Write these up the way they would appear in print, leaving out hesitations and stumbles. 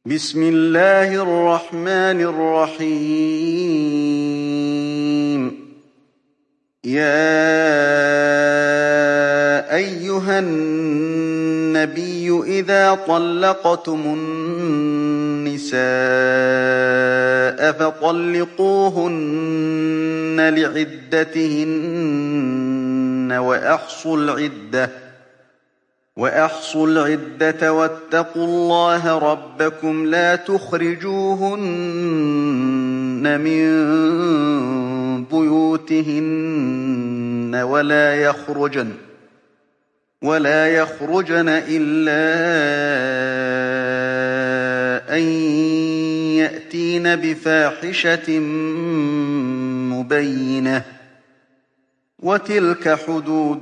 بسم الله الرحمن الرحيم. يا أيها النبي إذا طلقتم النساء فطلقوهن لعدتهن وأحصوا العدة واتقوا الله ربكم لا تخرجوهن من بيوتهن ولا يخرجن إلا أن يأتين بفاحشة مبينة وتلك حدود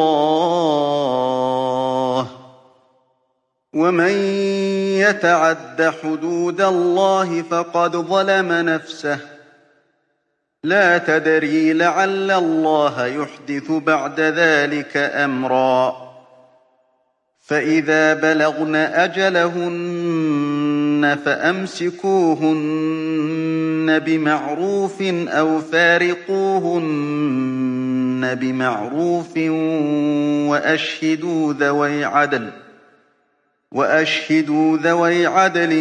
الله ومن يتعد حدود الله فقد ظلم نفسه لا تدري لعل الله يحدث بعد ذلك أمرا فإذا بلغن أجلهن فأمسكوهن بمعروف أو فارقوهن بمعروف وأشهدوا ذوي عدل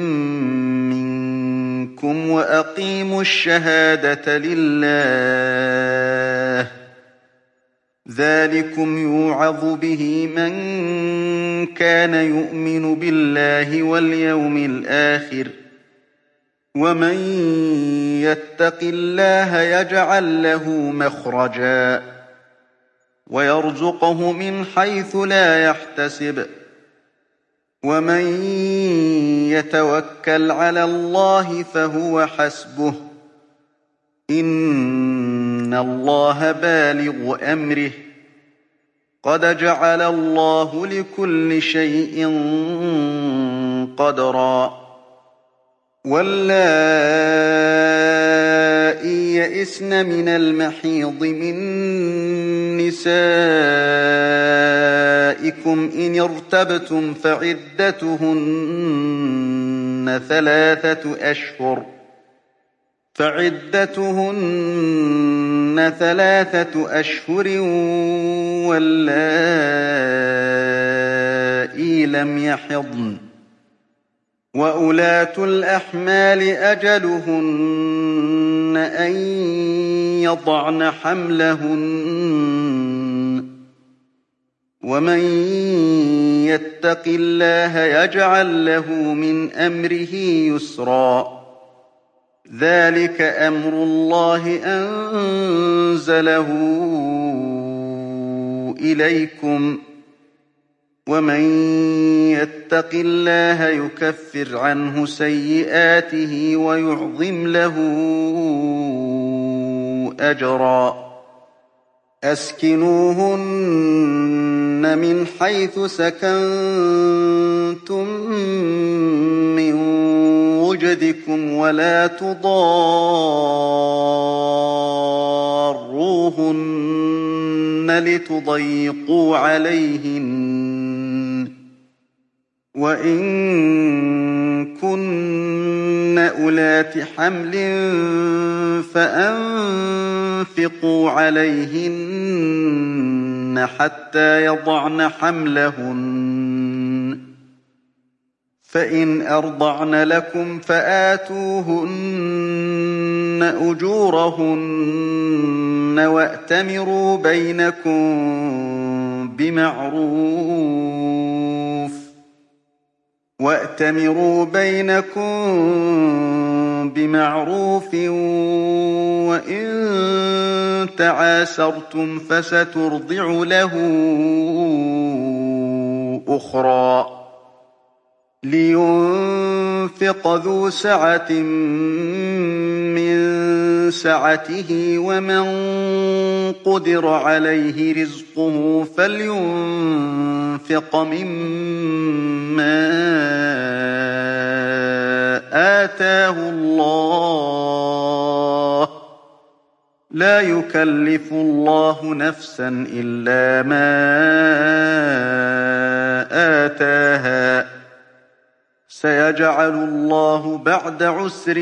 منكم وأقيموا الشهادة لله ذلكم يوعظ به من كان يؤمن بالله واليوم الآخر ومن يتق الله يجعل له مخرجا ويرزقه من حيث لا يحتسب ومن يتوكل على الله فهو حسبه إن الله بالغ أمره قد جعل الله لكل شيء قدرا واللائي يئسن من المحيض من نسائكم إن ارتبتم فعدتهن ثلاثة أشهر واللائي لم يحضن وأولاة الأحمال أجلهن أن يضعن حملهن ومن يتق الله يجعل له من أمره يسرا ذلك أمر الله أنزله إليكم ومن يتق الله يكفر عنه سيئاته ويعظم له أجرا أسكنوهن من حيث سكنتم من وجدكم ولا تضاروهن لتضيقوا عليهن وإن كن أولات حمل فأنفقوا عليهن حتى يضعن حملهن فإن أرضعن لكم فآتوهن أجورهن وأتمروا بينكم بمعروف وإن تعاسرتم فسترضع له أخرى لينفق ذو سعة من سعته ومن قدر عليه رزقه فلينفق مما آتاه الله لا يكلف الله نفسا إلا ما آتاها سيجعل الله بعد عسر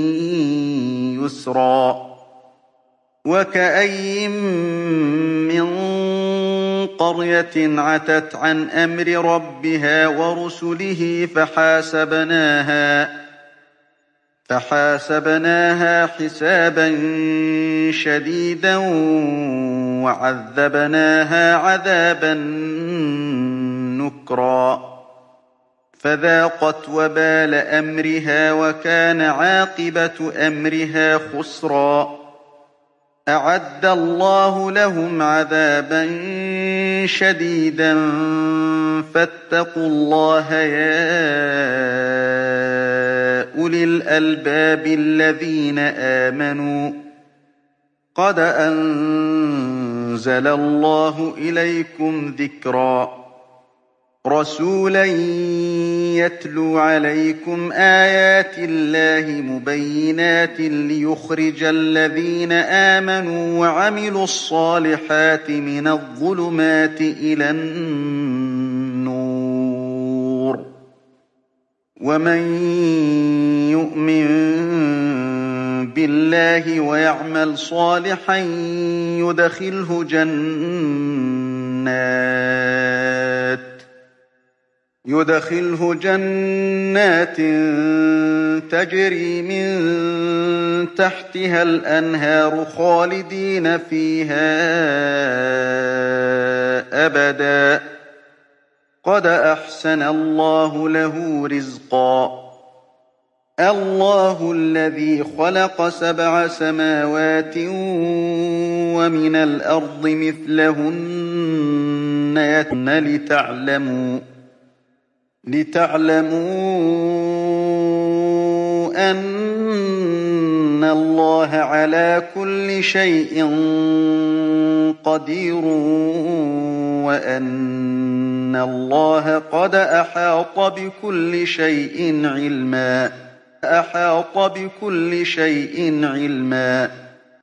يسرا وكأين من قرية عتت عن أمر ربها ورسله فحاسبناها حسابا شديدا وعذبناها عذابا نكرا فذاقت وبال أمرها وكان عاقبة أمرها خسرا أعد الله لهم عذابا شديدا فاتقوا الله يا أولي الألباب الذين آمنوا قد أنزل الله إليكم ذكرا رسولا يتلو عليكم آيات الله مبينات ليخرج الذين آمنوا وعملوا الصالحات من الظلمات إلى النور ومن يؤمن بالله ويعمل صالحا يدخله جنات تجري من تحتها الأنهار خالدين فيها أبدا قد أحسن الله له رزقا الله الذي خلق 7 سماوات ومن الأرض مثلهن لتعلموا أن الله على كل شيء قدير وأن الله قد أحاط بكل شيء علما